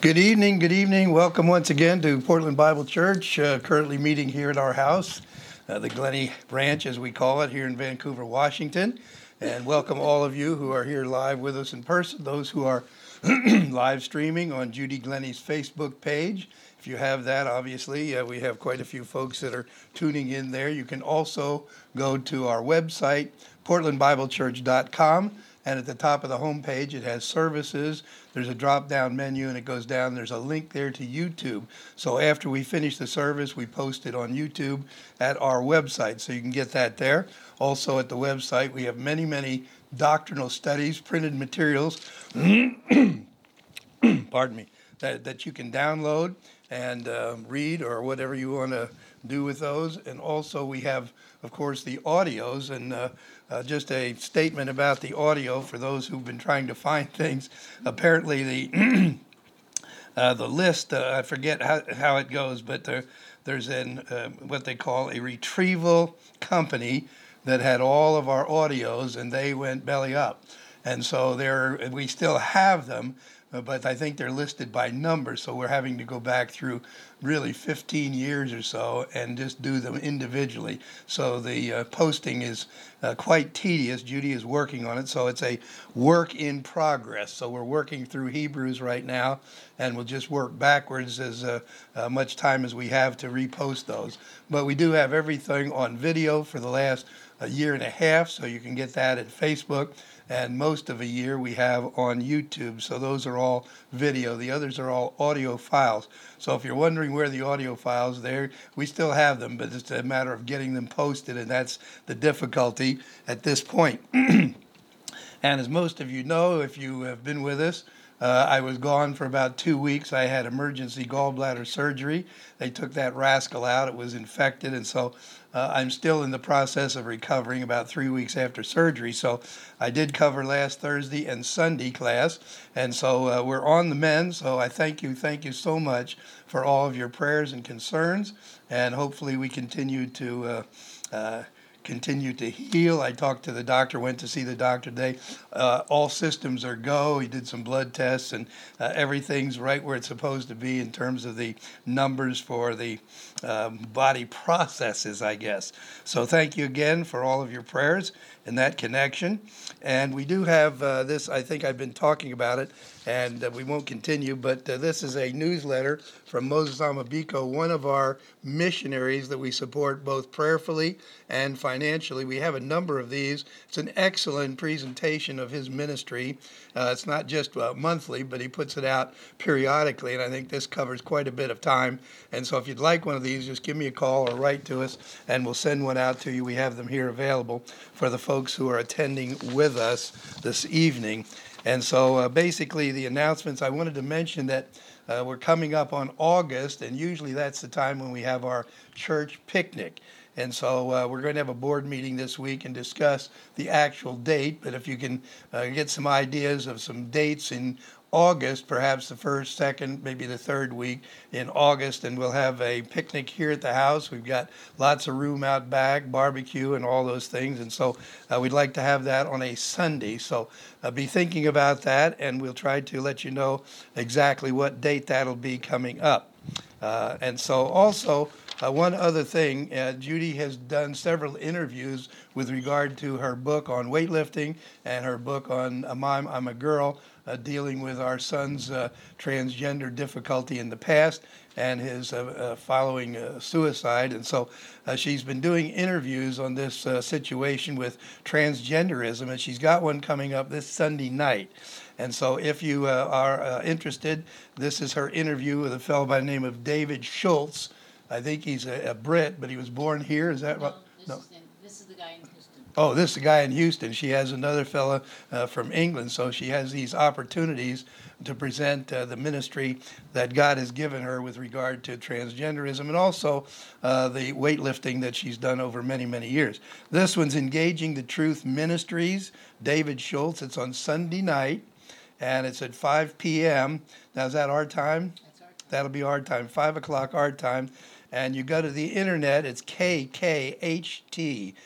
Good evening, good evening. Welcome once again to Portland Bible Church, currently meeting here at our house, the Glenny Branch as we call it, here in Vancouver, Washington. And welcome all of you who are here live with us in person, those who are live streaming on Judy Glenny's Facebook page. If you have that, obviously, we have quite a few folks that are tuning in there. You can also go to our website, portlandbiblechurch.com. And at the top of the homepage, it has services. There's a drop-down menu, and it goes down. There's a link there to YouTube. So after we finish the service, we post it on YouTube at our website, so you can get that there. Also at the website, we have many, many doctrinal studies, printed materials, pardon me, that you can download and read or whatever you want to do with those. And also we have, of course, the audios, and just a statement about the audio for those who've been trying to find things. Apparently the list, I forget how it goes, but there's what they call a retrieval company that had all of our audios, and they went belly up. And so we still have them, but I think they're listed by number, so we're having to go back through really 15 years or so and just do them individually. So the posting is quite tedious. Judy is working on it, so it's a work in progress. So we're working through Hebrews right now, and we'll just work backwards as much time as we have to repost those. But we do have everything on video for the last year and a half, so you can get that at Facebook. And most of a year we have on YouTube. So those are all video. The others are all audio files. So if you're wondering where the audio files there, we still have them, but it's a matter of getting them posted, and that's the difficulty at this point. And as most of you know, if you have been with us, I was gone for about 2 weeks. I had emergency gallbladder surgery. They took that rascal out. It was infected, and so I'm still in the process of recovering about 3 weeks after surgery. So I did cover last Thursday and Sunday class, and so we're on the mend. So I thank you so much for all of your prayers and concerns, and hopefully we continue to heal. I talked to the doctor, went to see the doctor today. All systems are go. He did some blood tests, and everything's right where it's supposed to be in terms of the numbers for the body processes, I guess. So thank you again for all of your prayers in that connection. And we do have this, I think I've been talking about it, and we won't continue, but this is a newsletter from Moses Amabiko, one of our missionaries that we support both prayerfully and financially. We have a number of these. It's an excellent presentation of his ministry. It's not just monthly, but he puts it out periodically, and I think this covers quite a bit of time. And so if you'd like one of these, just give me a call or write to us, and we'll send one out to you. We have them here available for the folks who are attending with us this evening. And so basically the announcements, I wanted to mention that we're coming up on August, and usually that's the time when we have our church picnic. And so we're going to have a board meeting this week and discuss the actual date. But if you can get some ideas of some dates in August, perhaps the first, second, maybe the third week in August, and we'll have a picnic here at the house. We've got lots of room out back, barbecue and all those things, and so we'd like to have that on a Sunday. So be thinking about that, and we'll try to let you know exactly what date that'll be coming up. And so also, one other thing, Judy has done several interviews with regard to her book on weightlifting and her book on I'm a Girl, dealing with our son's transgender difficulty in the past and his following suicide. And so she's been doing interviews on this situation with transgenderism, and she's got one coming up this Sunday night. And so if you are interested, this is her interview with a fellow by the name of David Schultz. I think he's a Brit, but he was born here. Is that right? No. This is the guy in Houston. Oh, this is the guy in Houston. She has another fellow from England, so she has these opportunities to present the ministry that God has given her with regard to transgenderism and also the weightlifting that she's done over many, many years. This one's Engaging the Truth Ministries, David Schultz. It's on Sunday night, and it's at 5 p.m. Now, is that our time? That's our time. That'll be our time, 5 o'clock our time. And you go to the internet, it's KKHT.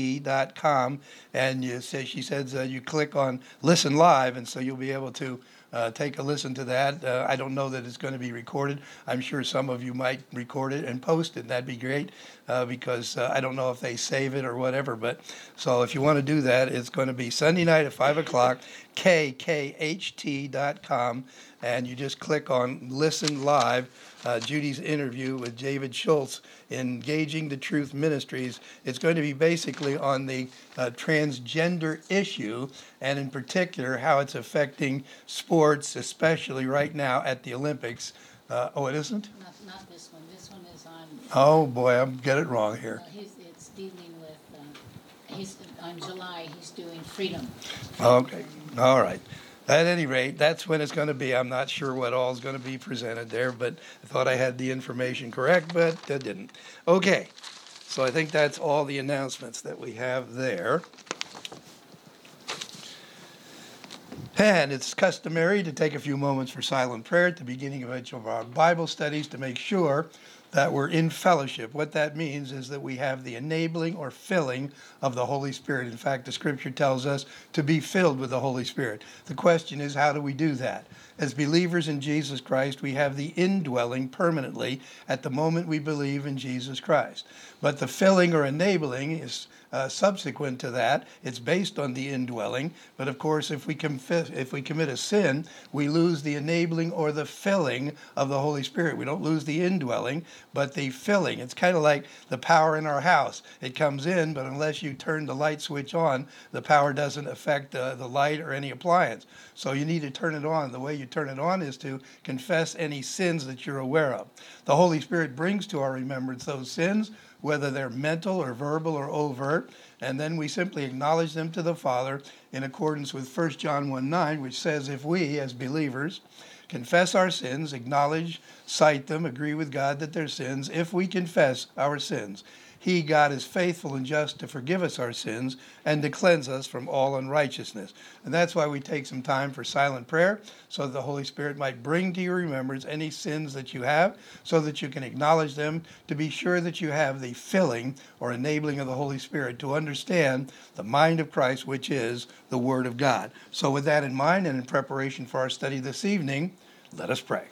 KKHT.com, and she says you click on listen live, and so you'll be able to take a listen to that. I don't know that it's going to be recorded. I'm sure some of you might record it and post it. That'd be great because I don't know if they save it or whatever. But so if you want to do that, it's going to be Sunday night at 5 o'clock, kkht.com, and you just click on Listen Live. Judy's interview with David Schultz, Engaging the Truth Ministries. It's going to be basically on the transgender issue, and in particular how it's affecting sports, especially right now at the Olympics. Oh, it isn't? Not this one. This one is on. Oh boy, I'm get it wrong here. It's dealing with. He's on July. He's doing freedom. Okay, all right. At any rate, that's when it's going to be. I'm not sure what all is going to be presented there, but I thought I had the information correct, but I didn't. Okay, so I think that's all the announcements that we have there. And it's customary to take a few moments for silent prayer at the beginning of each of our Bible studies to make sure that we're in fellowship. What that means is that we have the enabling or filling of the Holy Spirit. In fact, the Scripture tells us to be filled with the Holy Spirit. The question is, how do we do that? As believers in Jesus Christ, we have the indwelling permanently at the moment we believe in Jesus Christ. But the filling or enabling is subsequent to that. It's based on the indwelling. But of course, if we commit a sin, we lose the enabling or the filling of the Holy Spirit. We don't lose the indwelling, but the filling. It's kind of like the power in our house. It comes in, but unless you turn the light switch on, the power doesn't affect the light or any appliance. So you need to turn it on. The way you turn it on is to confess any sins that you're aware of. The Holy Spirit brings to our remembrance those sins, whether they're mental or verbal or overt, and then we simply acknowledge them to the Father in accordance with 1 John 1:9, which says, if we, as believers, confess our sins, acknowledge, cite them, agree with God that they're sins, if we confess our sins, He, God, is faithful and just to forgive us our sins and to cleanse us from all unrighteousness. And that's why we take some time for silent prayer, so that the Holy Spirit might bring to your remembrance any sins that you have, so that you can acknowledge them, to be sure that you have the filling or enabling of the Holy Spirit to understand the mind of Christ, which is the Word of God. So with that in mind, and in preparation for our study this evening, let us pray.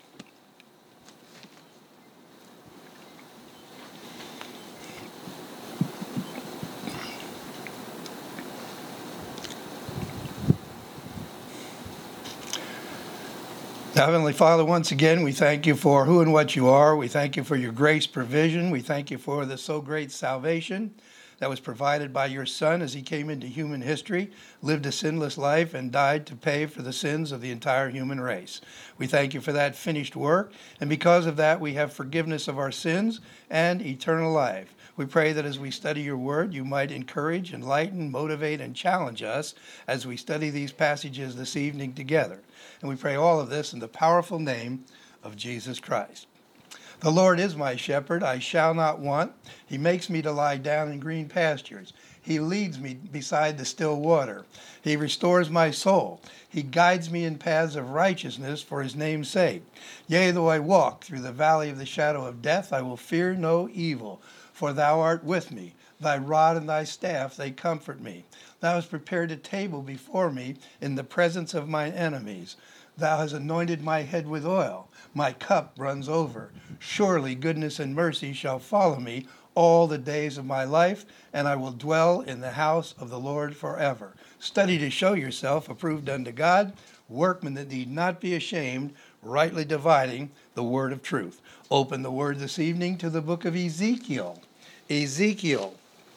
Now, Heavenly Father, once again, we thank you for who and what you are. We thank you for your grace provision. We thank you for the so great salvation that was provided by your Son as he came into human history, lived a sinless life, and died to pay for the sins of the entire human race. We thank you for that finished work, and because of that, we have forgiveness of our sins and eternal life. We pray that as we study your word, you might encourage, enlighten, motivate, and challenge us as we study these passages this evening together. And we pray all of this in the powerful name of Jesus Christ. The Lord is my shepherd, I shall not want. He makes me to lie down in green pastures. He leads me beside the still water. He restores my soul. He guides me in paths of righteousness for his name's sake. Yea, though I walk through the valley of the shadow of death, I will fear no evil, for thou art with me. Thy rod and thy staff, they comfort me. Thou hast prepared a table before me in the presence of mine enemies. Thou hast anointed my head with oil. My cup runs over. Surely goodness and mercy shall follow me all the days of my life, and I will dwell in the house of the Lord forever. Study to show yourself approved unto God, workmen that need not be ashamed, rightly dividing the word of truth. Open the word this evening to the book of Ezekiel. Ezekiel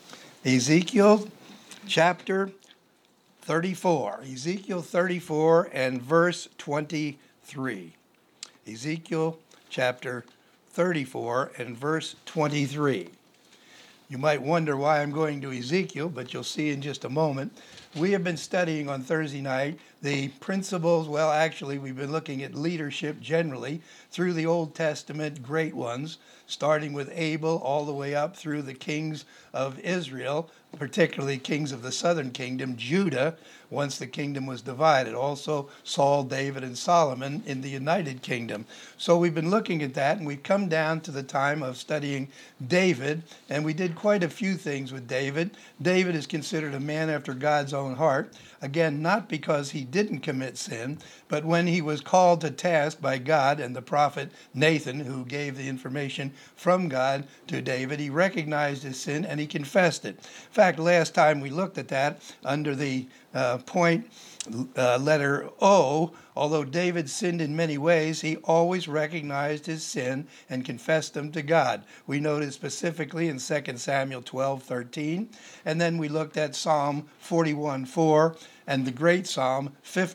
chapter 34. Ezekiel 34 and verse 23. Ezekiel chapter 34 and verse 23. You might wonder why I'm going to Ezekiel, but you'll see in just a moment. We have been studying on Thursday night the principles, well, actually, we've been looking at leadership generally through the Old Testament great ones, starting with Abel all the way up through the kings of Israel, particularly kings of the southern kingdom, Judah, once the kingdom was divided. Also Saul, David, and Solomon in the United Kingdom. So we've been looking at that, and we've come down to the time of studying David, and we did quite a few things with David. David is considered a man after God's own own heart. Again, not because he didn't commit sin, but when he was called to task by God and the prophet Nathan, who gave the information from God to David, he recognized his sin and he confessed it. In fact, last time we looked at that under the point letter O, although David sinned in many ways, he always recognized his sin and confessed them to God. We noted specifically in 2 Samuel 12:13, and then we looked at Psalm 41:4 and the great Psalm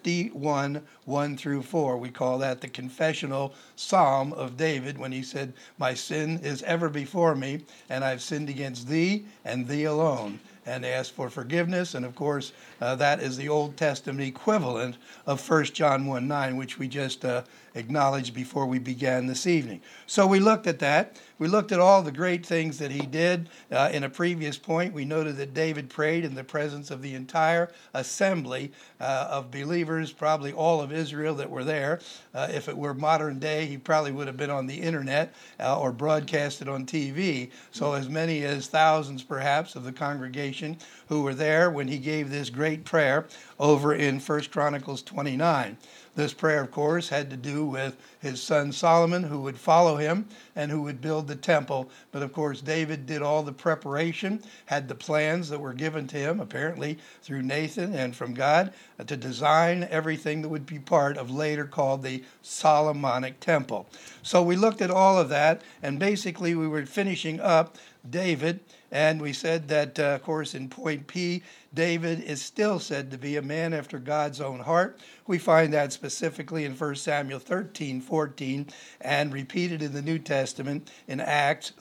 51:1 through 4. We call that the confessional Psalm of David when he said, "My sin is ever before me, and I've sinned against thee and thee alone," and asked for forgiveness. And of course, that is the Old Testament equivalent of 1 John 1:9, which we just acknowledged before we began this evening. So we looked at that. We looked at all the great things that he did. In a previous point, we noted that David prayed in the presence of the entire assembly of believers, probably all of Israel that were there. If it were modern day, he probably would have been on the internet or broadcasted on TV. So as many as thousands, perhaps, of the congregation who were there when he gave this great prayer over in 1 Chronicles 29. This prayer, of course, had to do with his son Solomon, who would follow him and who would build the temple. But of course, David did all the preparation, had the plans that were given to him, apparently through Nathan and from God, to design everything that would be part of later called the Solomonic Temple. So we looked at all of that, and basically we were finishing up David. And we said that, of course, in point P, David is still said to be a man after God's own heart. We find that specifically in 1 Samuel 13:14 and repeated in the New Testament in Acts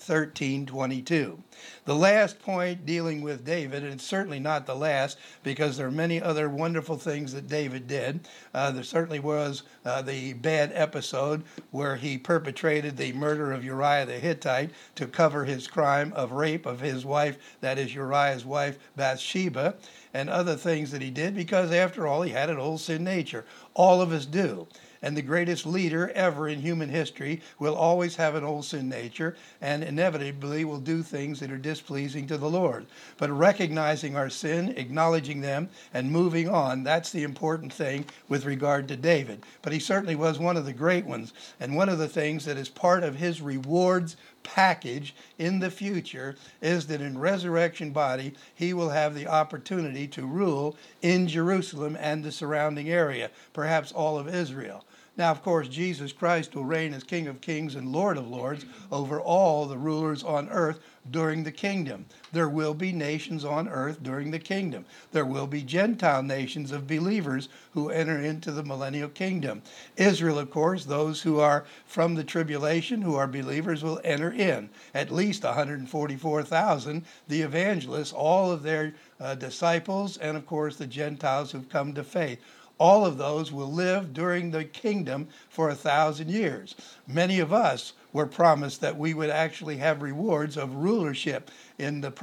13:22. The last point dealing with David, and it's certainly not the last because there are many other wonderful things that David did. There certainly was the bad episode where he perpetrated the murder of Uriah the Hittite to cover his crime of rape of his wife, that is Uriah's wife, Bathsheba, and other things that he did because, after all, he had an old sin nature. All of us do. And the greatest leader ever in human history will always have an old sin nature and inevitably will do things that are displeasing to the Lord. But recognizing our sin, acknowledging them, and moving on, that's the important thing with regard to David. But he certainly was one of the great ones. And one of the things that is part of his rewards package in the future is that in resurrection body he will have the opportunity to rule in Jerusalem and the surrounding area, perhaps all of Israel. Now, of course, Jesus Christ will reign as King of Kings and Lord of Lords over all the rulers on earth during the kingdom. There will be nations on earth during the kingdom. There will be Gentile nations of believers who enter into the millennial kingdom. Israel, of course, those who are from the tribulation, who are believers, will enter in. At least 144,000, the evangelists, all of their disciples, and of course the Gentiles who've come to faith. All of those will live during the kingdom for 1,000 years. Many of us were promised that we would actually have rewards of rulership in the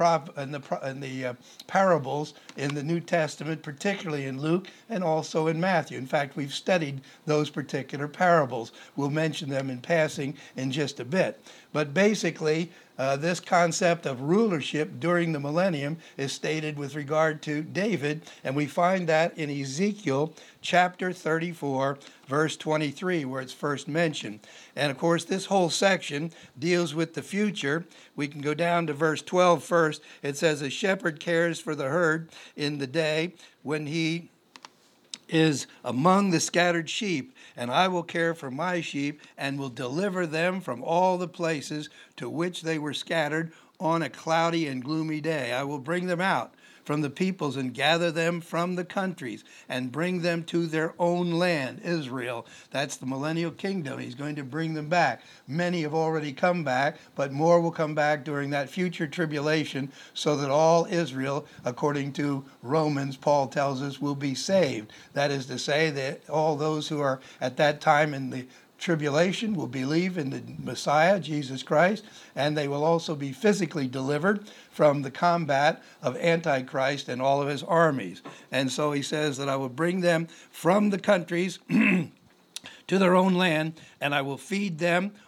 parables in the New Testament, particularly in Luke and also in Matthew. In fact, we've studied those particular parables. We'll mention them in passing in just a bit. But basically, this concept of rulership during the millennium is stated with regard to David, and we find that in Ezekiel chapter 34, verse 23, where it's first mentioned. And of course, this whole section deals with the future. We can go down to verse 12 first. It says, "A shepherd cares for the herd in the day when he is among the scattered sheep, and I will care for my sheep and will deliver them from all the places to which they were scattered on a cloudy and gloomy day. I will bring them out from the peoples and gather them from the countries and bring them to their own land," Israel. That's the millennial kingdom. He's going to bring them back. Many have already come back, but more will come back during that future tribulation so that all Israel, according to Romans, Paul tells us, will be saved. That is to say that all those who are at that time in the tribulation will believe in the Messiah, Jesus Christ, and they will also be physically delivered from the combat of Antichrist and all of his armies. And so he says that I will bring them from the countries to their own land, and I will feed them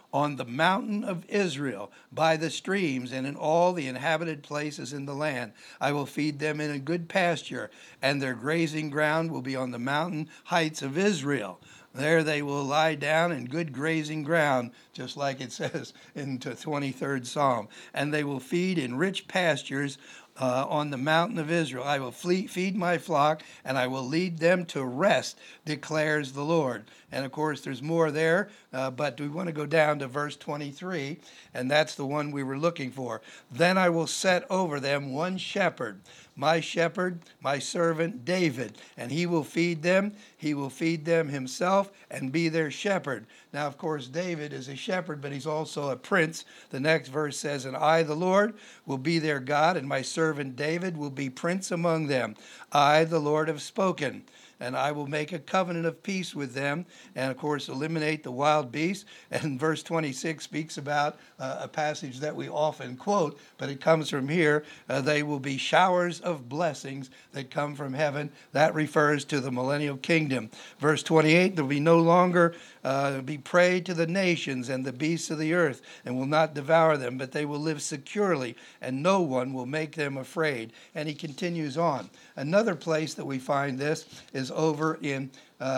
on the mountain of Israel, by the streams, and in all the inhabited places in the land. I will feed them in a good pasture, and their grazing ground will be on the mountain heights of Israel. There they will lie down in good grazing ground, just like it says in the 23rd Psalm. And they will feed in rich pastures on the mountain of Israel. I will feed my flock, and I will lead them to rest, declares the Lord. And of course, there's more there, but we want to go down to verse 23, and that's the one we were looking for. Then I will set over them one shepherd, my servant David, and he will feed them. He will feed them himself and be their shepherd. Now, of course, David is a shepherd, but he's also a prince. The next verse says, and I, the Lord, will be their God, and my servant David will be prince among them. I, the Lord, have spoken. And I will make a covenant of peace with them, and of course eliminate the wild beasts. And verse 26 speaks about a passage that we often quote, but it comes from here. They will be showers of blessings that come from heaven. That refers to the millennial kingdom. Verse 28, there will be no longer be prey to the nations and the beasts of the earth, and will not devour them, but they will live securely, and no one will make them afraid. And he continues on. Another place that we find this is over in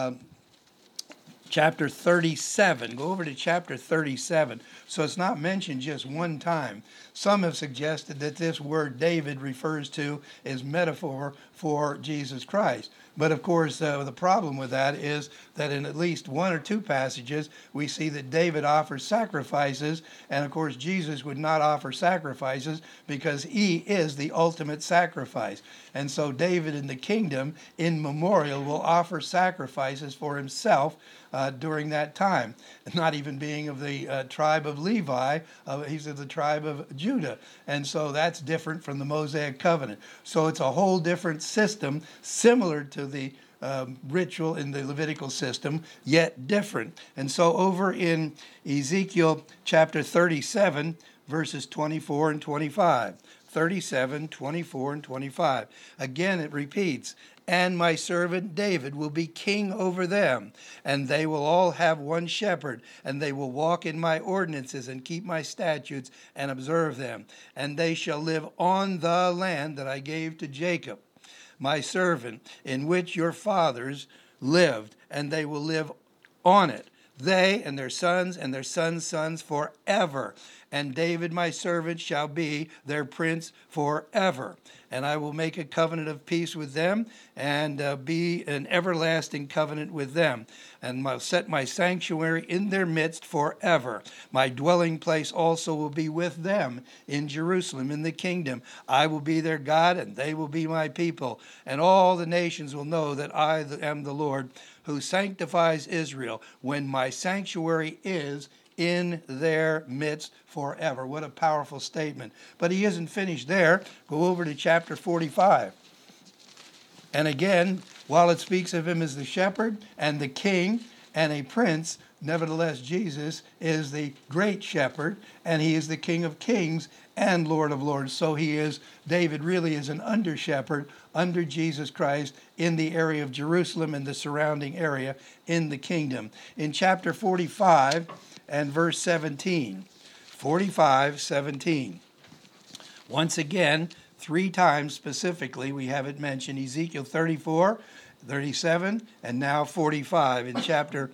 chapter 37. Go over to chapter 37. So it's not mentioned just one time. Some have suggested that this word David refers to is metaphor for Jesus Christ. But of course, the problem with that is that in at least one or two passages, we see that David offers sacrifices, and of course, Jesus would not offer sacrifices because he is the ultimate sacrifice. And so David in the kingdom, in memorial, will offer sacrifices for himself during that time, not even being of the tribe of Levi, he's of the tribe of Judah. And so that's different from the Mosaic covenant. So it's a whole different system, similar to the ritual in the Levitical system, yet different. And so over in Ezekiel chapter 37, verses 24 and 25. 37, 24, and 25. Again, it repeats, and my servant David will be king over them, and they will all have one shepherd, and they will walk in my ordinances and keep my statutes and observe them. And they shall live on the land that I gave to Jacob, my servant, in which your fathers lived, and they will live on it, they and their sons sons forever. And David my servant shall be their prince forever. And I will make a covenant of peace with them, and be an everlasting covenant with them. And I'll set my sanctuary in their midst forever. My dwelling place also will be with them in Jerusalem, in the kingdom. I will be their God, and they will be my people. And all the nations will know that I am the Lord, who sanctifies Israel, when my sanctuary is in their midst forever. What a powerful statement. But he isn't finished there. Go over to chapter 45. And again, while it speaks of him as the shepherd and the king and a prince, nevertheless, Jesus is the great shepherd, and he is the King of kings and Lord of lords. So David really is an under shepherd under Jesus Christ in the area of Jerusalem and the surrounding area in the kingdom. In chapter 45 and verse 17, 45:17. Once again, three times specifically, we have it mentioned, Ezekiel 34, 37, and now 45. In chapter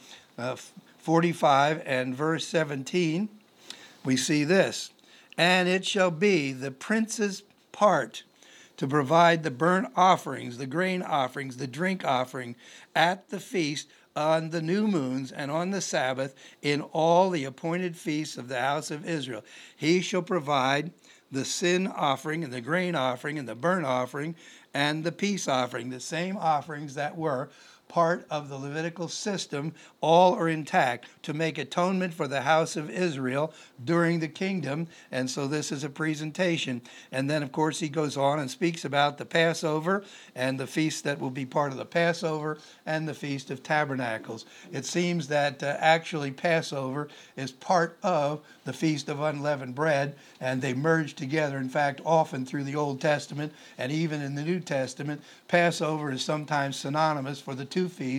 45 and verse 17, we see this. And it shall be the prince's part to provide the burnt offerings, the grain offerings, the drink offering at the feast on the new moons and on the Sabbath in all the appointed feasts of the house of Israel. He shall provide the sin offering and the grain offering and the burnt offering and the peace offering, the same offerings that were part of the Levitical system, all are intact to make atonement for the house of Israel during the kingdom. And so this is a presentation. And then, of course, he goes on and speaks about the Passover and the feast that will be part of the Passover and the Feast of Tabernacles. It seems that actually Passover is part of the Feast of Unleavened Bread, and they merge together. In fact, often through the Old Testament and even in the New Testament, Passover is sometimes synonymous for the two feasts,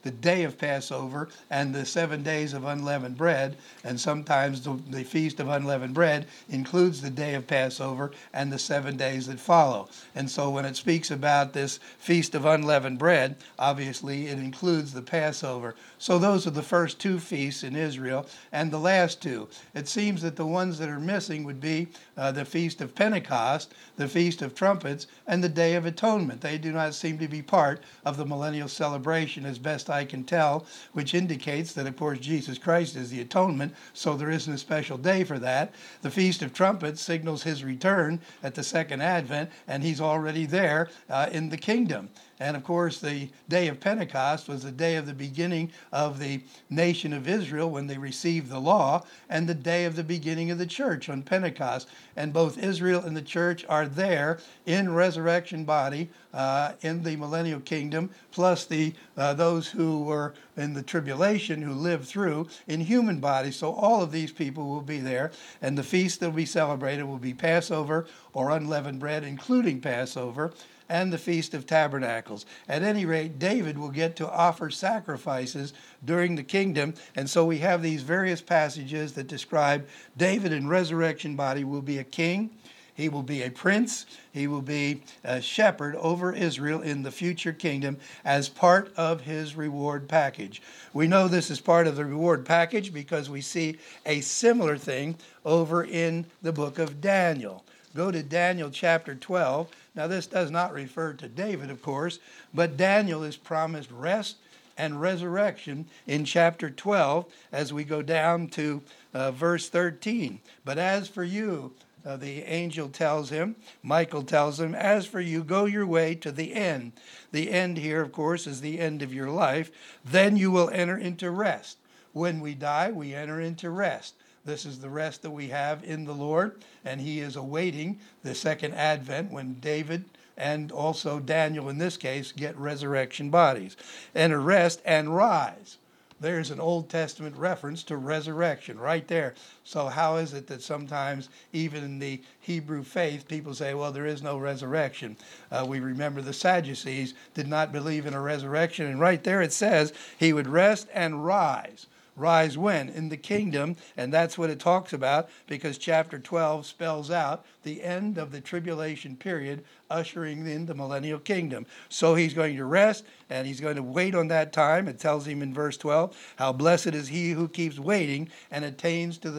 the day of Passover and the 7 days of unleavened bread. And sometimes the Feast of Unleavened Bread includes the day of Passover and the 7 days that follow. And so when it speaks about this Feast of Unleavened Bread, obviously it includes the Passover. So those are the first two feasts in Israel, and the last two. It seems that the ones that are missing would be the Feast of Pentecost, the Feast of Trumpets, and the Day of Atonement. They do not seem to be part of the millennial celebration, as best I can tell, which indicates that, of course, Jesus Christ is the atonement, so there isn't a special day for that. The Feast of Trumpets signals his return at the second advent, and he's already there in the kingdom. And of course, the day of Pentecost was the day of the beginning of the nation of Israel when they received the law, and the day of the beginning of the church on Pentecost. And both Israel and the church are there in resurrection body in the millennial kingdom, plus those who were in the tribulation who lived through in human bodies. So all of these people will be there, and the feast that will be celebrated will be Passover or unleavened bread, including Passover, and the Feast of Tabernacles. At any rate, David will get to offer sacrifices during the kingdom, and so we have these various passages that describe David in resurrection body will be a king, he will be a prince, he will be a shepherd over Israel in the future kingdom as part of his reward package. We know this is part of the reward package because we see a similar thing over in the book of Daniel. Go to Daniel chapter 12. Now, this does not refer to David, of course, but Daniel is promised rest and resurrection in chapter 12 as we go down to verse 13. But as for you, the angel tells him, Michael tells him, as for you, go your way to the end. The end here, of course, is the end of your life. Then you will enter into rest. When we die, we enter into rest. This is the rest that we have in the Lord, and he is awaiting the second advent when David and also Daniel, in this case, get resurrection bodies. Enter rest and rise. There's an Old Testament reference to resurrection right there. So how is it that sometimes, even in the Hebrew faith, people say, well, there is no resurrection? We remember the Sadducees did not believe in a resurrection, and right there it says he would rest and rise. Rise when? In the kingdom, and that's what it talks about because chapter 12 spells out the end of the tribulation period, ushering in the millennial kingdom. So he's going to rest, and he's going to wait on that time. It tells him in verse 12, how blessed is he who keeps waiting and attains to the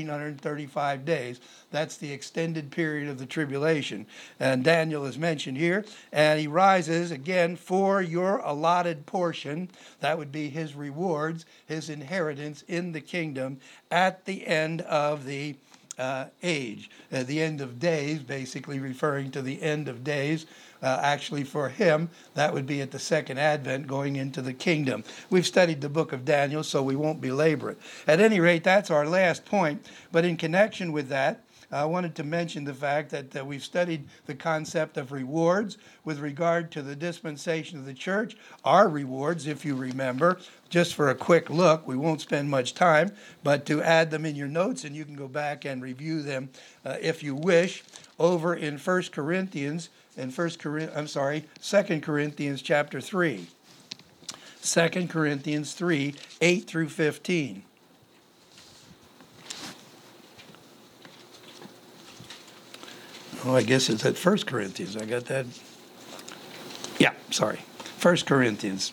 1,335 days. That's the extended period of the tribulation. And Daniel is mentioned here, and he rises again for your allotted portion. That would be his rewards, his inheritance in the kingdom at the end of the age, the end of days, basically referring to the end of days. Actually, for him, that would be at the second advent going into the kingdom. We've studied the book of Daniel, so we won't belabor it. At any rate, that's our last point. But in connection with that, I wanted to mention the fact that we've studied the concept of rewards with regard to the dispensation of the church. Our rewards, if you remember, just for a quick look, we won't spend much time, but to add them in your notes, and you can go back and review them if you wish, over in 2 Corinthians chapter 3. 2 Corinthians 3, 8 through 15. Oh, I guess it's at 1 Corinthians. I got that. Yeah, sorry. 1 Corinthians.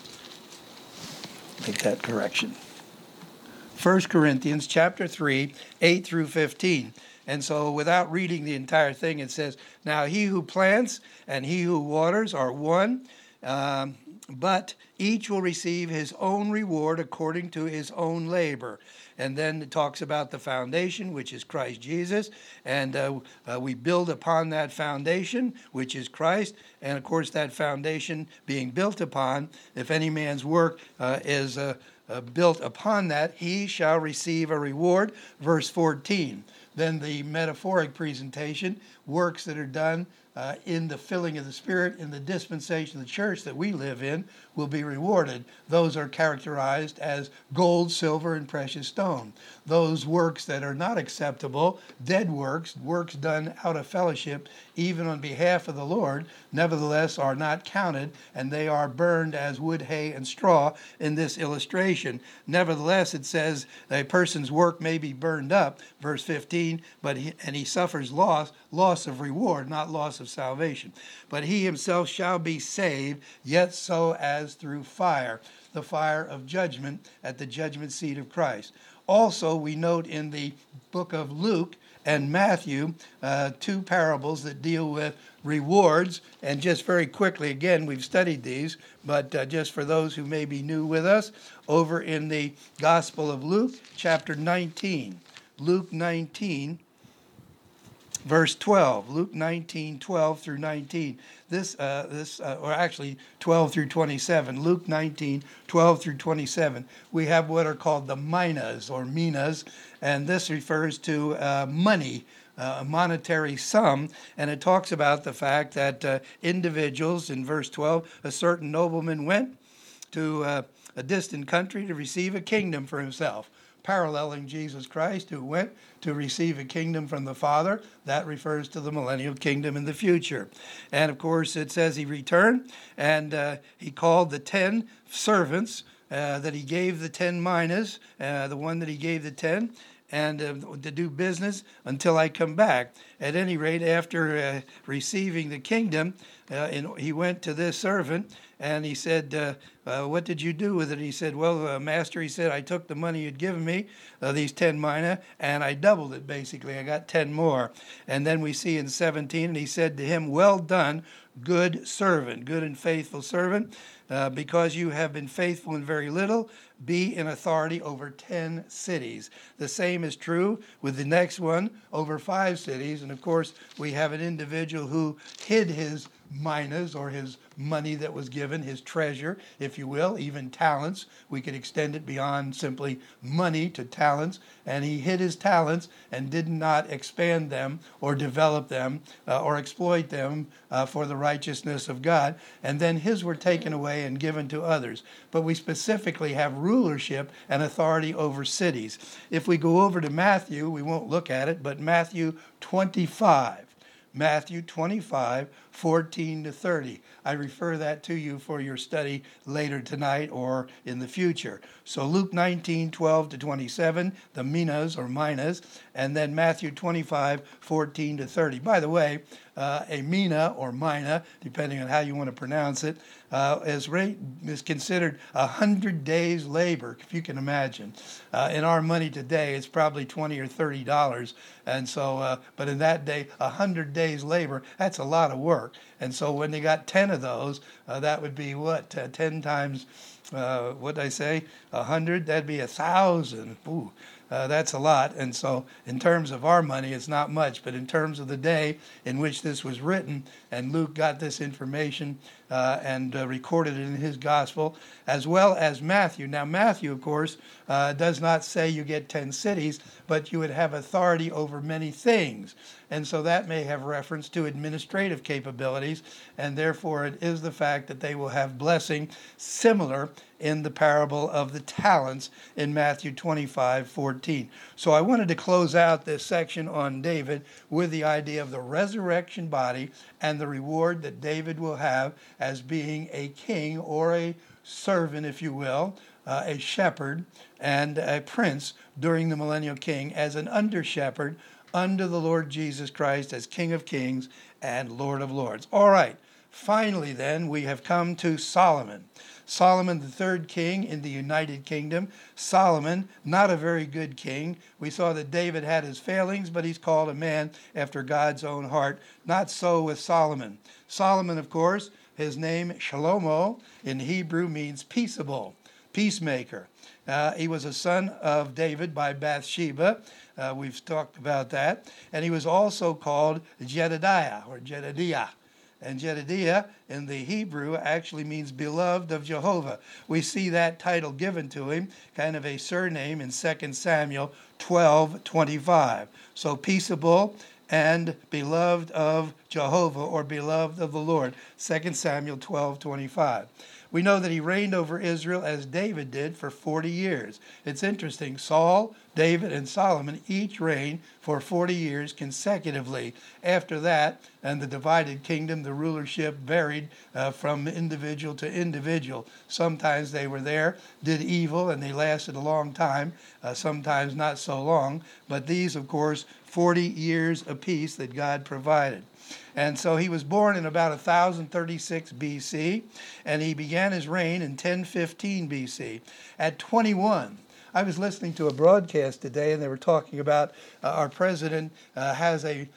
Make that correction. 1 Corinthians chapter 3, 8 through 15. And so without reading the entire thing, it says, now he who plants and he who waters are one, but each will receive his own reward according to his own labor. And then it talks about the foundation, which is Christ Jesus, and we build upon that foundation, which is Christ, and of course that foundation being built upon, if any man's work is built upon that, he shall receive a reward. Verse 14. Then the metaphoric presentation, works that are done in the filling of the Spirit, in the dispensation of the church that we live in, will be rewarded. Those are characterized as gold, silver, and precious stone. Those works that are not acceptable, dead works, works done out of fellowship, even on behalf of the Lord, nevertheless are not counted, and they are burned as wood, hay, and straw in this illustration. Nevertheless, it says a person's work may be burned up, verse 15, but he suffers loss of reward, not loss of salvation. But he himself shall be saved, yet so as through fire, the fire of judgment at the judgment seat of Christ. Also, we note in the book of Luke and Matthew, two parables that deal with rewards. And just very quickly, again, we've studied these, but just for those who may be new with us, over in the Gospel of Luke, chapter 19. Luke 19, verse 12. Luke 19, 12 through 19. Or actually 12 through 27. Luke 19, 12 through 27. We have what are called the minas or minas, and this refers to money, a monetary sum, and it talks about the fact that individuals, in verse 12, a certain nobleman went to a distant country to receive a kingdom for himself, paralleling Jesus Christ, who went to receive a kingdom from the Father. That refers to the millennial kingdom in the future. And of course, it says he returned, and he called the 10 servants that he gave the 10 minas, the one that he gave the 10, and to do business until I come back. At any rate, after receiving the kingdom, he went to this servant, and he said, what did you do with it? He said, well, master, he said, I took the money you'd given me, these 10 mina, and I doubled it, basically. I got 10 more. And then we see in 17, and he said to him, well done, good servant, good and faithful servant, because you have been faithful in very little, be in authority over 10 cities. The same is true with the next one, over 5 cities. And of course, we have an individual who hid his minas, or his money that was given, his treasure, if you will, even talents. We could extend it beyond simply money to talents. And he hid his talents and did not expand them or develop them or exploit them for the righteousness of God. And then his were taken away and given to others. But we specifically have rulership and authority over cities. If we go over to Matthew, we won't look at it, but Matthew 25. Matthew 25, 14 to 30. I refer that to you for your study later tonight or in the future. So Luke 19, 12 to 27, the minas or minas, and then Matthew 25, 14 to 30. By the way, a mina or mina, depending on how you want to pronounce it, is considered 100 days' labor, if you can imagine. In our money today, it's probably $20 or $30, and so, but in that day, 100 days' labor, that's a lot of work. And so when they got 10 of those, that would be what, 10 times, what did I say, 100? That'd be 1,000. Ooh. That's a lot. And so in terms of our money, it's not much. But in terms of the day in which this was written, and Luke got this information and recorded it in his gospel, as well as Matthew. Now, Matthew, of course, does not say you get 10 cities, but you would have authority over many things. And so that may have reference to administrative capabilities, and therefore it is the fact that they will have blessing similar in the parable of the talents in Matthew 25, 14. So I wanted to close out this section on David with the idea of the resurrection body and the reward that David will have as being a king or a servant, if you will, a shepherd and a prince during the millennial king as an under-shepherd under the Lord Jesus Christ as King of Kings and Lord of Lords. All right, finally then, we have come to Solomon. Solomon, the third king in the United Kingdom. Solomon, not a very good king. We saw that David had his failings, but he's called a man after God's own heart. Not so with Solomon. Solomon, of course, his name, Shalomo, in Hebrew means peaceable, peacemaker. He was a son of David by Bathsheba. We've talked about that. And he was also called Jedediah or Jedediah. And Jedediah in the Hebrew actually means beloved of Jehovah. We see that title given to him, kind of a surname in 2 Samuel 12:25. So peaceable and beloved of Jehovah or beloved of the Lord. 2 Samuel 12:25. We know that he reigned over Israel as David did for 40 years. It's interesting. Saul, David, and Solomon each reigned for 40 years consecutively. After that, and the divided kingdom, the rulership varied from individual to individual. Sometimes they were there, did evil, and they lasted a long time, sometimes not so long. But these, of course, 40 years apiece that God provided. And so he was born in about 1036 BC, and he began his reign in 1015 BC. At 21, I was listening to a broadcast today, and they were talking about our president has a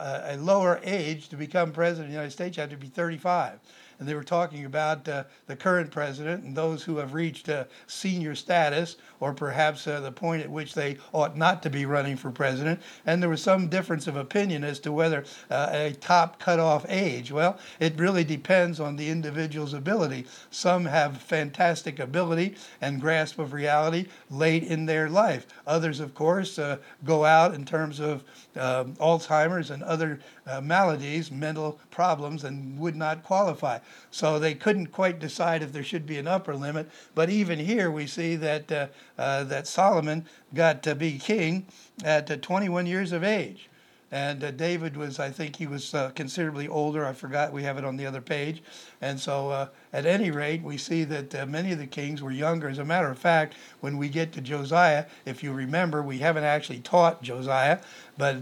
lower age to become president of the United States. You have to be 35. And they were talking about the current president and those who have reached senior status, or perhaps the point at which they ought not to be running for president. And there was some difference of opinion as to whether a top cutoff age. Well, it really depends on the individual's ability. Some have fantastic ability and grasp of reality late in their life. Others, of course, go out in terms of Alzheimer's and other maladies, mental problems, and would not qualify. So they couldn't quite decide if there should be an upper limit. But even here we see that that Solomon got to be king at 21 years of age. And David was, I think he was considerably older. I forgot, we have it on the other page. And so at any rate, we see that many of the kings were younger. As a matter of fact, when we get to Josiah, if you remember, we haven't actually taught Josiah, but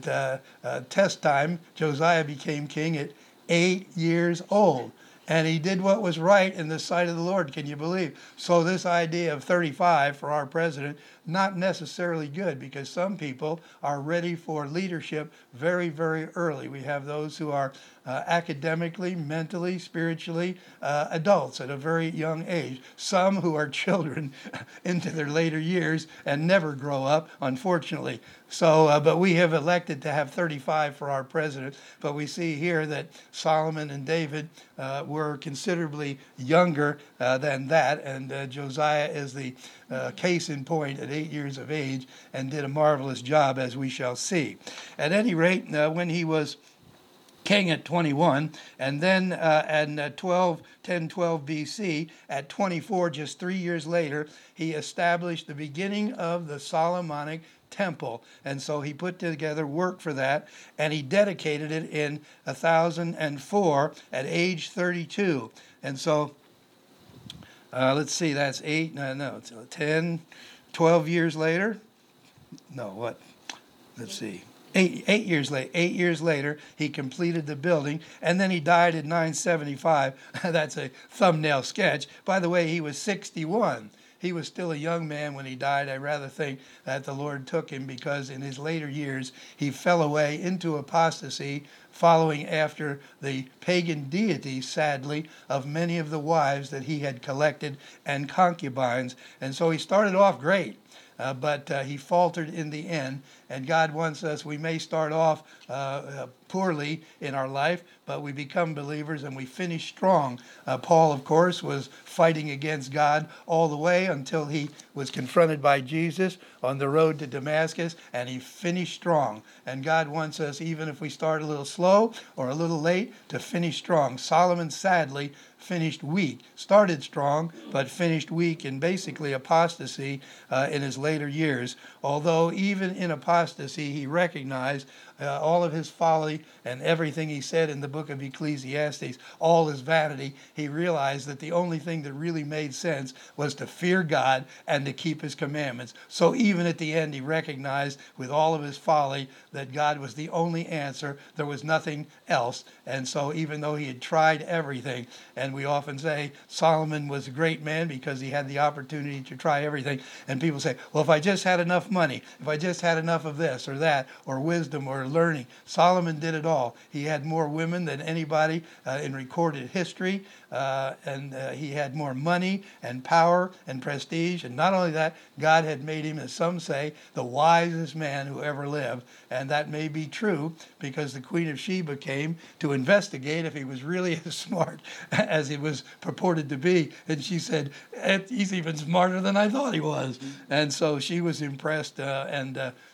test time, Josiah became king at 8 years old. And he did what was right in the sight of the Lord, can you believe? So this idea of 35 for our president, not necessarily good, because some people are ready for leadership very, very early. We have those who are academically, mentally, spiritually adults at a very young age. Some who are children into their later years and never grow up, unfortunately. So, but we have elected to have 35 for our president. But we see here that Solomon and David were considerably younger than that, and Josiah is the case in point at 8 years of age, and did a marvelous job, as we shall see. At any rate, when he was king at 21, and then in 1012 BC, at 24, just 3 years later, he established the beginning of the Solomonic temple. And so he put together work for that, and he dedicated it in 1004 at age 32. And so let's see, that's 10, 12 years later. No, what? Let's see. 8 years later, he completed the building, and then he died in 975. That's a thumbnail sketch. By the way, he was 61. He was still a young man when he died. I rather think that the Lord took him, because in his later years, he fell away into apostasy, following after the pagan deities, sadly, of many of the wives that he had collected and concubines. And so he started off great. But he faltered in the end, and God wants us, we may start off poorly in our life, but we become believers and we finish strong. Paul, of course, was fighting against God all the way until he was confronted by Jesus on the road to Damascus, and he finished strong. And God wants us, even if we start a little slow or a little late, to finish strong. Solomon, sadly, finished weak. Started strong, but finished weak in basically apostasy in his later years. Although even in apostasy, he recognized all of his folly and everything he said in the book of Ecclesiastes, all his vanity. He realized that the only thing that really made sense was to fear God and to keep his commandments. So even at the end, he recognized with all of his folly that God was the only answer. There was nothing else. And so even though he had tried everything, and we often say Solomon was a great man because he had the opportunity to try everything. And people say, well, if I just had enough money, if I just had enough of this or that, or wisdom or learning. Solomon did it all. He had more women than anybody in recorded history, and he had more money and power and prestige. And not only that, God had made him, as some say, the wisest man who ever lived. And that may be true, because the Queen of Sheba came to investigate if he was really as smart as he was purported to be. And she said, he's even smarter than I thought he was. And so she was impressed and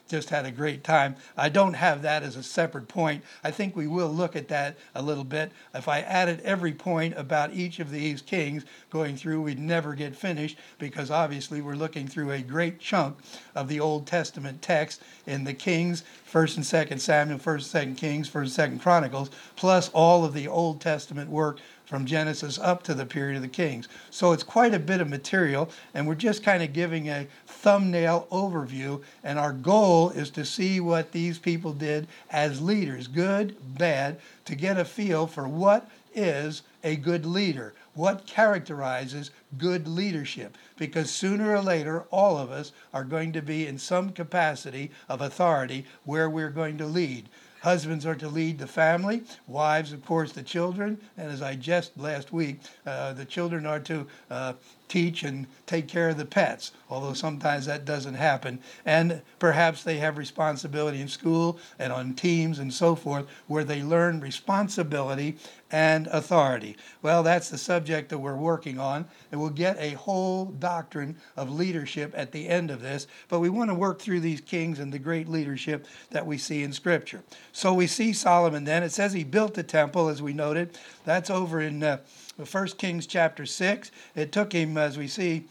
just had a great time. I don't have that as a separate point. I think we will look at that a little bit. If I added every point about each of these kings going through, we'd never get finished, because obviously we're looking through a great chunk of the Old Testament text in the Kings, 1st and 2nd Samuel, 1st and 2nd Kings, 1st and 2nd Chronicles, plus all of the Old Testament work from Genesis up to the period of the Kings. So it's quite a bit of material, and we're just kind of giving a thumbnail overview, and our goal is to see what these people did as leaders, good, bad, to get a feel for what is a good leader, what characterizes good leadership, because sooner or later all of us are going to be in some capacity of authority where we're going to lead. Husbands are to lead the family, wives, of course, the children, and as I just last week, the children are to teach and take care of the pets, although sometimes that doesn't happen. And perhaps they have responsibility in school and on teams and so forth, where they learn responsibility and authority. Well, that's the subject that we're working on, and we'll get a whole doctrine of leadership at the end of this, but we want to work through these kings and the great leadership that we see in Scripture. So we see Solomon then. It says he built the temple, as we noted. That's over in 1 Kings chapter 6. It took him, as we see,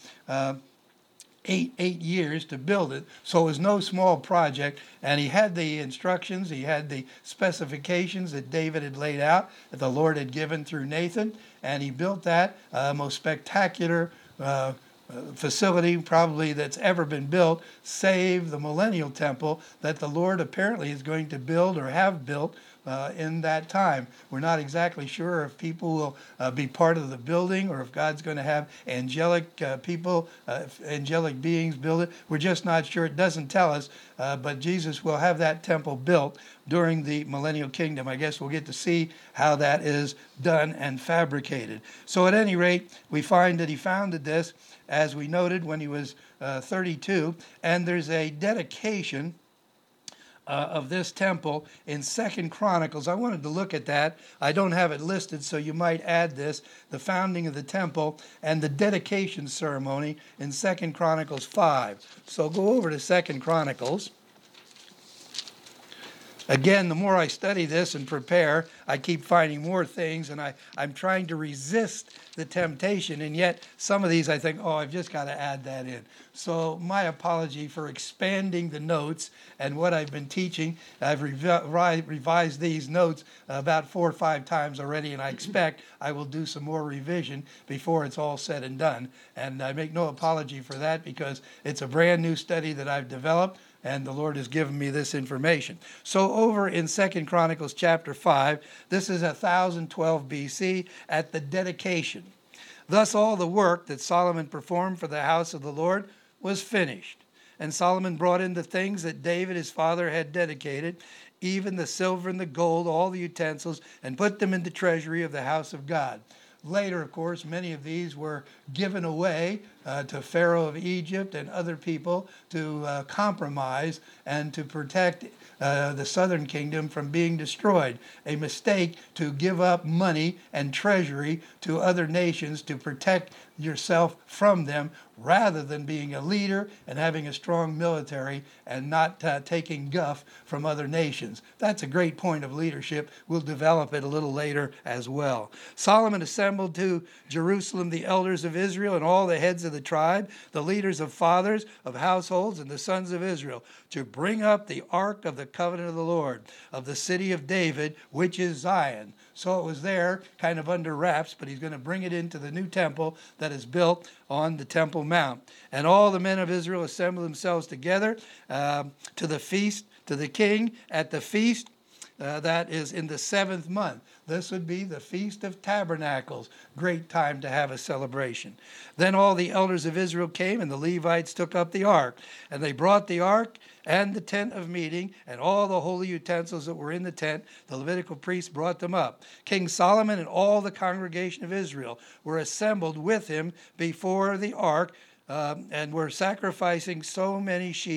eight years to build it, so it was no small project. And he had the instructions, he had the specifications that David had laid out, that the Lord had given through Nathan, and he built that most spectacular facility probably that's ever been built, save the Millennial Temple that the Lord apparently is going to build or have built in that time. We're not exactly sure if people will be part of the building, or if God's going to have angelic people, angelic beings build it. We're just not sure. It doesn't tell us, but Jesus will have that temple built during the millennial kingdom. I guess we'll get to see how that is done and fabricated. So at any rate, we find that he founded this, as we noted, when he was 32, and there's a dedication of this temple in 2nd Chronicles. I wanted to look at that. I don't have it listed, so you might add this, the founding of the temple and the dedication ceremony in 2nd Chronicles 5. So go over to 2nd Chronicles. Again, the more I study this and prepare, I keep finding more things, and I'm trying to resist the temptation, and yet some of these I think, oh, I've just got to add that in. So my apology for expanding the notes and what I've been teaching. I've revised these notes about 4 or 5 times already, and I expect I will do some more revision before it's all said and done. And I make no apology for that, because it's a brand new study that I've developed, and the Lord has given me this information. So over in 2nd Chronicles chapter 5, this is 1012 BC at the dedication. Thus all the work that Solomon performed for the house of the Lord was finished. And Solomon brought in the things that David his father had dedicated, even the silver and the gold, all the utensils, and put them in the treasury of the house of God. Later, of course, many of these were given away to Pharaoh of Egypt and other people to compromise and to protect the southern kingdom from being destroyed. A mistake to give up money and treasury to other nations to protect yourself from them, rather than being a leader and having a strong military and not taking guff from other nations. That's a great point of leadership. We'll develop it a little later as well. Solomon assembled to Jerusalem the elders of Israel and all the heads of the tribe, the leaders of fathers, of households, and the sons of Israel, to bring up the ark of the covenant of the Lord, of the city of David, which is Zion. So it was there, kind of under wraps, but he's going to bring it into the new temple that is built on the Temple Mount. And all the men of Israel assembled themselves together to the feast, to the king at the feast that is in the 7th month. This would be the Feast of Tabernacles. Great time to have a celebration. Then all the elders of Israel came, and the Levites took up the ark. And they brought the ark and the tent of meeting, and all the holy utensils that were in the tent. The Levitical priests brought them up. King Solomon and all the congregation of Israel were assembled with him before the ark, and were sacrificing so many sheep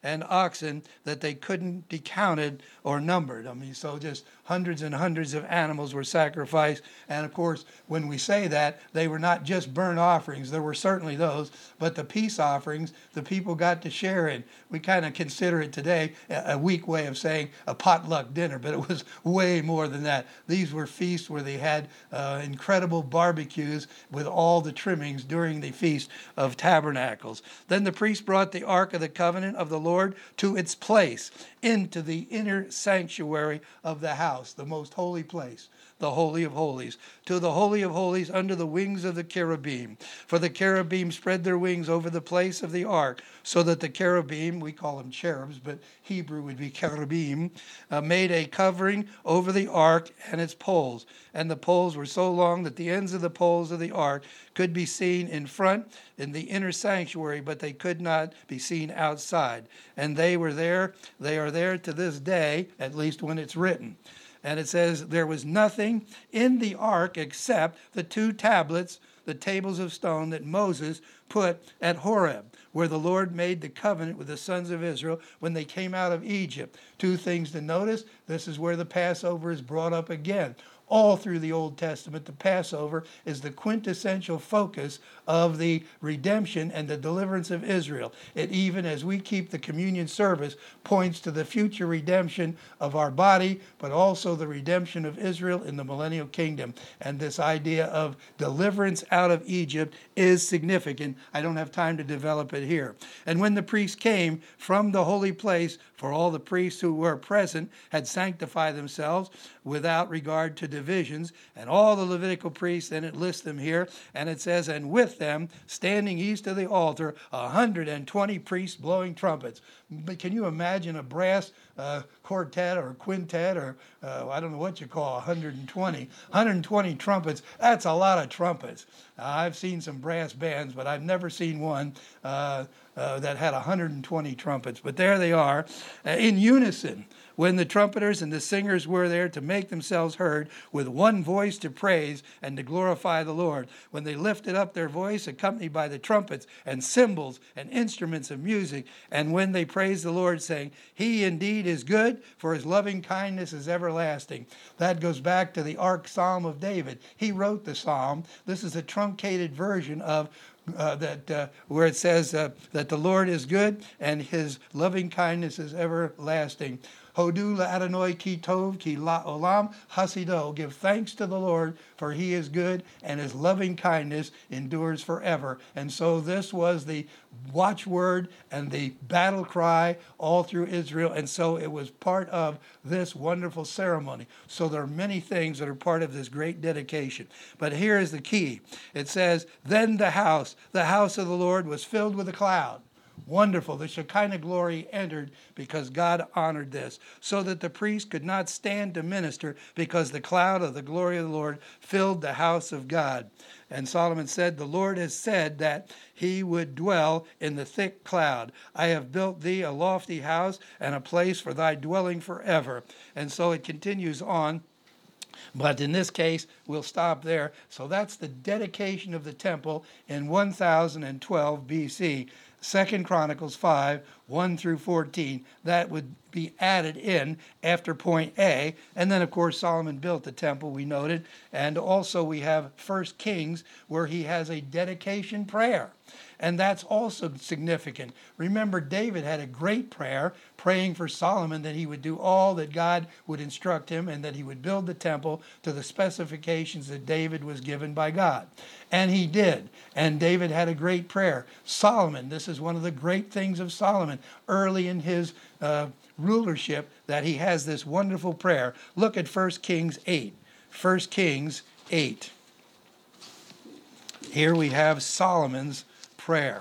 and oxen that they couldn't be counted or numbered. I mean, so just hundreds and hundreds of animals were sacrificed. And of course, when we say that, they were not just burnt offerings. There were certainly those, but the peace offerings, the people got to share in. We kind of consider it today a weak way of saying a potluck dinner, but it was way more than that. These were feasts where they had incredible barbecues with all the trimmings during the Feast of Tabernacles. Then the priest brought the Ark of the Covenant of the Lord to its place into the inner sanctuary of the house, the most holy place, the Holy of Holies, to the Holy of Holies under the wings of the cherubim. For the cherubim spread their wings over the place of the ark, so that the cherubim, we call them cherubs, but Hebrew would be cherubim, made a covering over the ark and its poles. And the poles were so long that the ends of the poles of the ark could be seen in front in the inner sanctuary, but they could not be seen outside. And they are there to this day, at least when it's written. And it says, there was nothing in the ark except the 2 tablets, the tables of stone that Moses put at Horeb, where the Lord made the covenant with the sons of Israel when they came out of Egypt. 2 things to notice. This is where the Passover is brought up again. All through the Old Testament, the Passover is the quintessential focus of the redemption and the deliverance of Israel. It even, as we keep the communion service, points to the future redemption of our body, but also the redemption of Israel in the millennial kingdom. And this idea of deliverance out of Egypt is significant. I don't have time to develop it here. And when the priest came from the holy place, for all the priests who were present had sanctified themselves without regard to divisions, and all the Levitical priests, and it lists them here, and it says, and with them, standing east of the altar, 120 priests blowing trumpets. But can you imagine a brass quartet or quintet or I don't know what you call 120 trumpets? That's a lot of trumpets. I've seen some brass bands, but I've never seen one that had 120 trumpets. But there they are in unison, when the trumpeters and the singers were there to make themselves heard with one voice to praise and to glorify the Lord. When they lifted up their voice, accompanied by the trumpets and cymbals and instruments of music, and when they praised the Lord, saying, He indeed is good, for His loving kindness is everlasting. That goes back to the Ark Psalm of David. He wrote the psalm. This is a truncated version of where it says that the Lord is good and His loving kindness is everlasting. Hodu la'Adonai ki tov ki la'olam hasido. Give thanks to the Lord, for He is good and His loving kindness endures forever. And so this was the watchword and the battle cry all through Israel. And so it was part of this wonderful ceremony. So there are many things that are part of this great dedication. But here is the key. It says, then the house of the Lord was filled with a cloud. Wonderful. The Shekinah glory entered because God honored this, so that the priest could not stand to minister because the cloud of the glory of the Lord filled the house of God. And Solomon said, the Lord has said that He would dwell in the thick cloud. I have built thee a lofty house and a place for thy dwelling forever. And so it continues on. But in this case, we'll stop there. So that's the dedication of the temple in 1012 BC. 2 Chronicles 5, 1 through 14. That would be added in after point A. And then, of course, Solomon built the temple, we noted. And also we have 1 Kings, where he has a dedication prayer. And that's also significant. Remember, David had a great prayer, praying for Solomon that he would do all that God would instruct him and that he would build the temple to the specifications that David was given by God. And he did. And David had a great prayer. Solomon, this is one of the great things of Solomon, early in his rulership, that he has this wonderful prayer. Look at 1 Kings 8. 1 Kings 8. Here we have Solomon's prayer.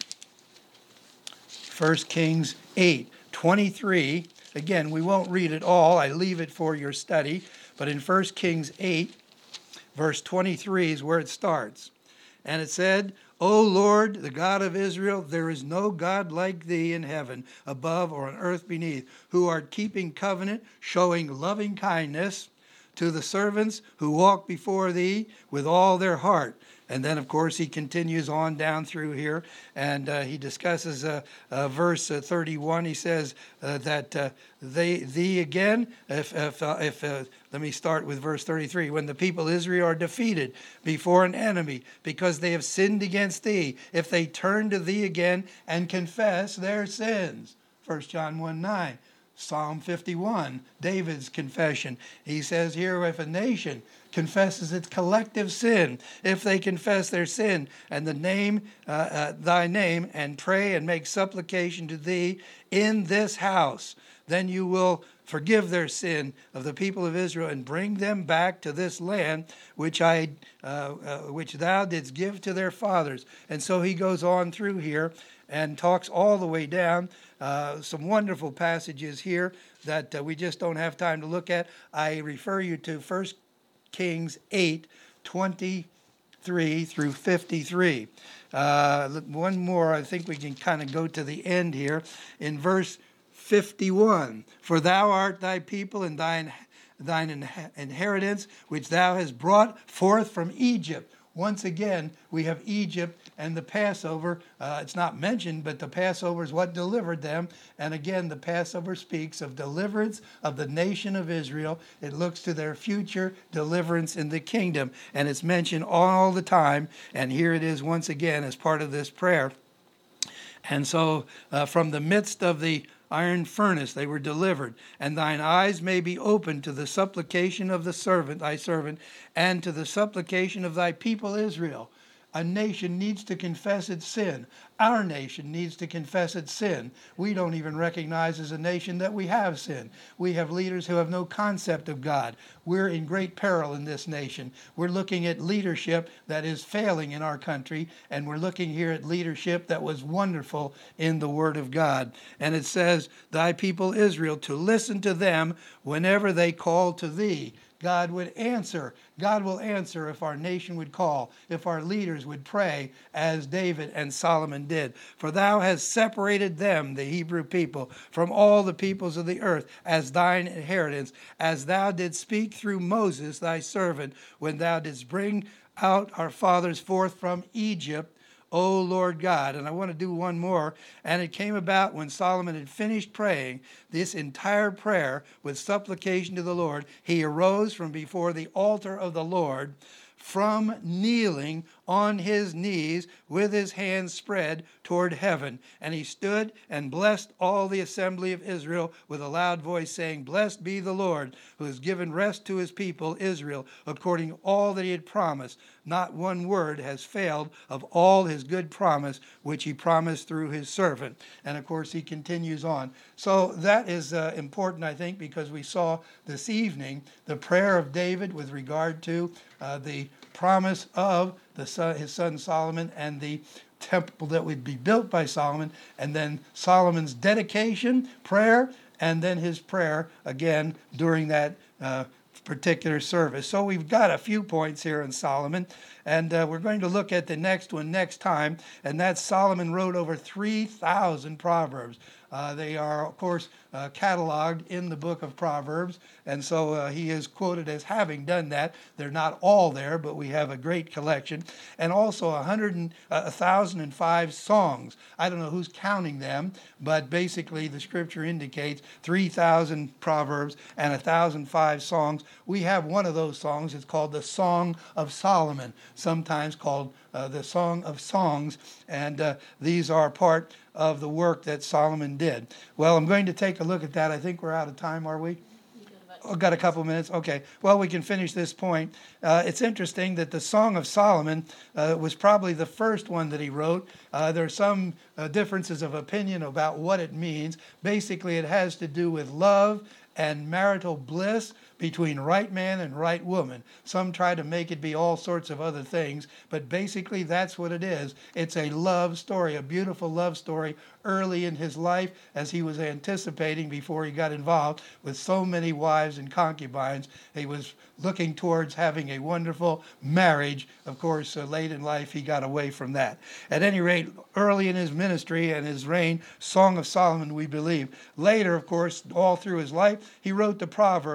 1 Kings 8, 23. Again, we won't read it all. I leave it for your study. But in 1 Kings 8, verse 23 is where it starts. And it said, O Lord, the God of Israel, there is no God like thee in heaven above or on earth beneath, who art keeping covenant, showing loving kindness to the servants who walk before thee with all their heart. And then, of course, he continues on down through here, and he discusses verse 31. He says that thee again, let me start with verse 33. When the people of Israel are defeated before an enemy because they have sinned against thee, if they turn to thee again and confess their sins. 1 John 1:9. Psalm 51, David's confession. He says here, if a nation confesses its collective sin, if they confess their sin and the name, thy name, and pray and make supplication to thee in this house, then you will forgive their sin of the people of Israel and bring them back to this land which thou didst give to their fathers. And so he goes on through here and talks all the way down. Some wonderful passages here that we just don't have time to look at. I refer you to 1 Kings 8:23 through 53. One more, I think we can kind of go to the end here. In verse 51, for thou art thy people and thine inheritance, which thou hast brought forth from Egypt. Once again, we have Egypt and the Passover. It's not mentioned, but the Passover is what delivered them. And again, the Passover speaks of deliverance of the nation of Israel. It looks to their future deliverance in the kingdom. And it's mentioned all the time. And here it is once again as part of this prayer. And so from the midst of the iron furnace they were delivered, and thine eyes may be opened to the supplication of thy servant, and to the supplication of thy people Israel. A nation needs to confess its sin. Our nation needs to confess its sin. We don't even recognize as a nation that we have sin. We have leaders who have no concept of God. We're in great peril in this nation. We're looking at leadership that is failing in our country, and we're looking here at leadership that was wonderful in the Word of God. And it says, thy people Israel, to listen to them whenever they call to thee. God would answer. God will answer if our nation would call, if our leaders would pray as David and Solomon did. For thou hast separated them, the Hebrew people, from all the peoples of the earth as thine inheritance, as thou didst speak through Moses thy servant, when thou didst bring out our fathers forth from Egypt, O Lord God. And I want to do one more. And it came about when Solomon had finished praying this entire prayer with supplication to the Lord, he arose from before the altar of the Lord, from kneeling on his knees with his hands spread toward heaven. And he stood and blessed all the assembly of Israel with a loud voice, saying, Blessed be the Lord, who has given rest to his people Israel, according to all that he had promised. Not one word has failed of all his good promise, which he promised through his servant. And of course, he continues on. So that is important, I think, because we saw this evening the prayer of David with regard to the promise of his son Solomon and the temple that would be built by Solomon, and then Solomon's dedication, prayer, and then his prayer again during that particular service. So we've got a few points here in Solomon, and we're going to look at the next one next time, and that's Solomon wrote over 3,000 Proverbs. They are, of course, cataloged in the book of Proverbs, and so he is quoted as having done that. They're not all there, but we have a great collection. And also 1,005 songs. I don't know who's counting them, but basically the scripture indicates 3,000 Proverbs and 1,005 songs. We have one of those songs. It's called the Song of Solomon, sometimes called the Song of Songs, and these are part of the work that Solomon did. Well, I'm going to take a look at that. I think we're out of time, are we? Got a couple minutes? Okay. Well, we can finish this point. It's interesting that the Song of Solomon was probably the first one that he wrote. There are some differences of opinion about what it means. Basically, it has to do with love and marital bliss between right man and right woman. Some try to make it be all sorts of other things, but basically that's what it is. It's a love story, a beautiful love story early in his life as he was anticipating before he got involved with so many wives and concubines. He was looking towards having a wonderful marriage. Of course, late in life, he got away from that. At any rate, early in his ministry and his reign, Song of Solomon, we believe. Later, of course, all through his life, he wrote the Proverbs as he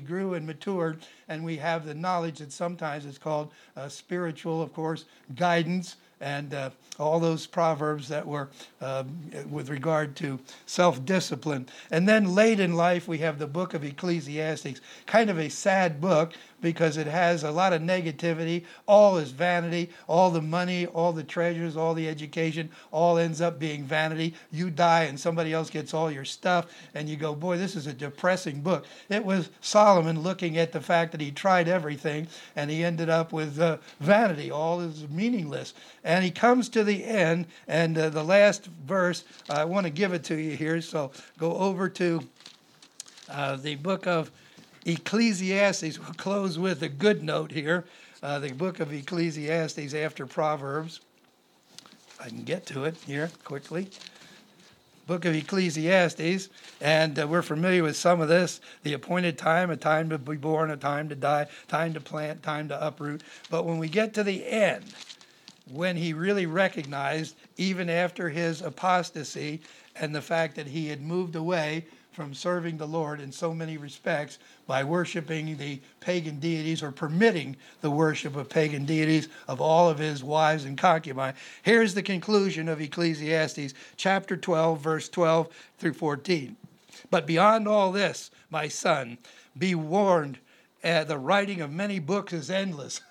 grew and matured, and we have the knowledge that sometimes it's called spiritual, of course, guidance, and all those proverbs that were with regard to self-discipline. And then late in life, we have the book of Ecclesiastes, kind of a sad book because it has a lot of negativity. All is vanity, all the money, all the treasures, all the education, all ends up being vanity. You die and somebody else gets all your stuff, and you go, boy, this is a depressing book. It was Solomon looking at the fact that he tried everything, and he ended up with vanity. All is meaningless. And he comes to the end, and the last verse, I want to give it to you here, so go over to the book of Ecclesiastes. We'll close with a good note here. The book of Ecclesiastes after Proverbs. I can get to it here quickly. Book of Ecclesiastes, and we're familiar with some of this. The appointed time, a time to be born, a time to die, time to plant, time to uproot. But when we get to the end, when he really recognized, even after his apostasy and the fact that he had moved away from serving the Lord in so many respects by worshiping the pagan deities or permitting the worship of pagan deities of all of his wives and concubines. Here's the conclusion of Ecclesiastes chapter 12, verse 12 through 14. But beyond all this, my son, be warned, the writing of many books is endless.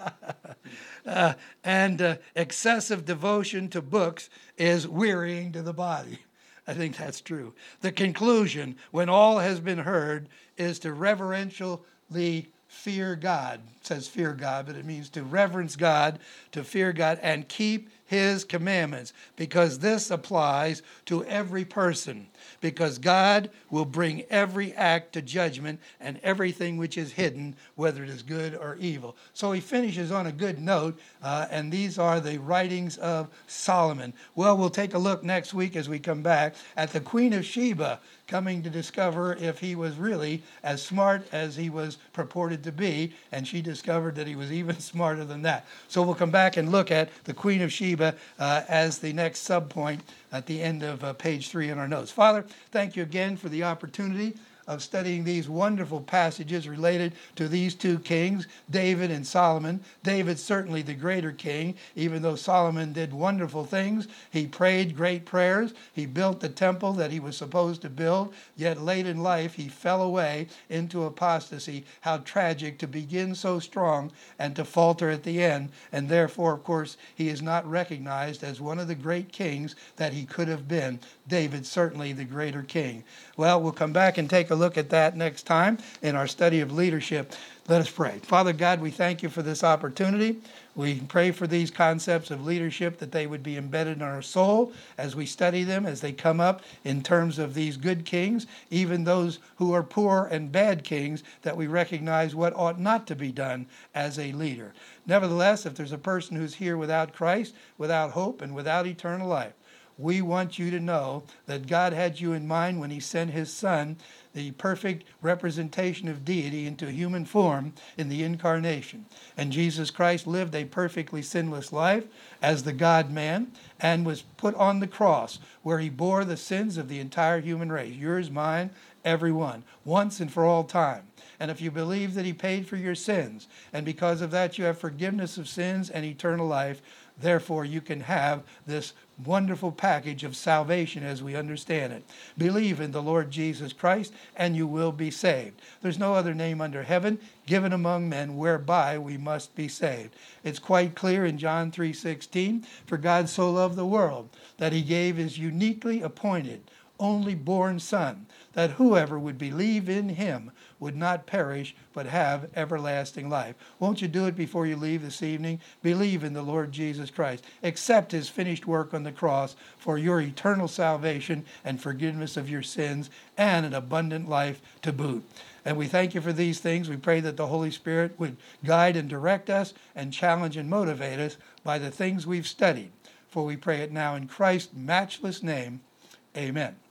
And excessive devotion to books is wearying to the body. I think that's true. The conclusion, when all has been heard, is to reverentially fear God. It says fear God, but it means to reverence God, to fear God, and keep his commandments, because this applies to every person, because God will bring every act to judgment and everything which is hidden, whether it is good or evil. So he finishes on a good note, and these are the writings of Solomon. Well, we'll take a look next week as we come back at the Queen of Sheba, coming to discover if he was really as smart as he was purported to be, and she discovered that he was even smarter than that. So we'll come back and look at the Queen of Sheba as the next subpoint at the end of page 3 in our notes. Father, thank you again for the opportunity of studying these wonderful passages related to these two kings, David and Solomon. David certainly the greater king, even though Solomon did wonderful things. He prayed great prayers. He built the temple that he was supposed to build, yet late in life he fell away into apostasy. How tragic to begin so strong and to falter at the end, and therefore, of course, he is not recognized as one of the great kings that he could have been. David certainly the greater king. Well, we'll come back and take a look at that next time in our study of leadership. Let us pray. Father God, we thank you for this opportunity. We pray for these concepts of leadership, that they would be embedded in our soul as we study them, as they come up in terms of these good kings, even those who are poor and bad kings, that we recognize what ought not to be done as a leader. Nevertheless, if there's a person who's here without Christ, without hope, and without eternal life, we want you to know that God had you in mind when he sent his Son, the perfect representation of deity, into human form in the incarnation. And Jesus Christ lived a perfectly sinless life as the God-man and was put on the cross, where he bore the sins of the entire human race, yours, mine, everyone, once and for all time. And if you believe that he paid for your sins, and because of that you have forgiveness of sins and eternal life, therefore you can have this wonderful package of salvation as we understand it. Believe in the Lord Jesus Christ and you will be saved. There's no other name under heaven given among men whereby we must be saved. It's quite clear in John 3:16, for God so loved the world that he gave his uniquely appointed, only born Son, that whoever would believe in him would not perish, but have everlasting life. Won't you do it before you leave this evening? Believe in the Lord Jesus Christ. Accept his finished work on the cross for your eternal salvation and forgiveness of your sins and an abundant life to boot. And we thank you for these things. We pray that the Holy Spirit would guide and direct us and challenge and motivate us by the things we've studied. For we pray it now in Christ's matchless name. Amen.